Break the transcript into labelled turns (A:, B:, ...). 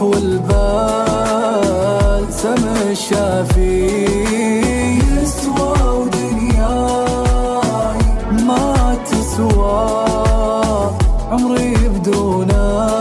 A: الروح والبال سم الشافي. يسوى ودنياي ما تسوى عمري بدونك.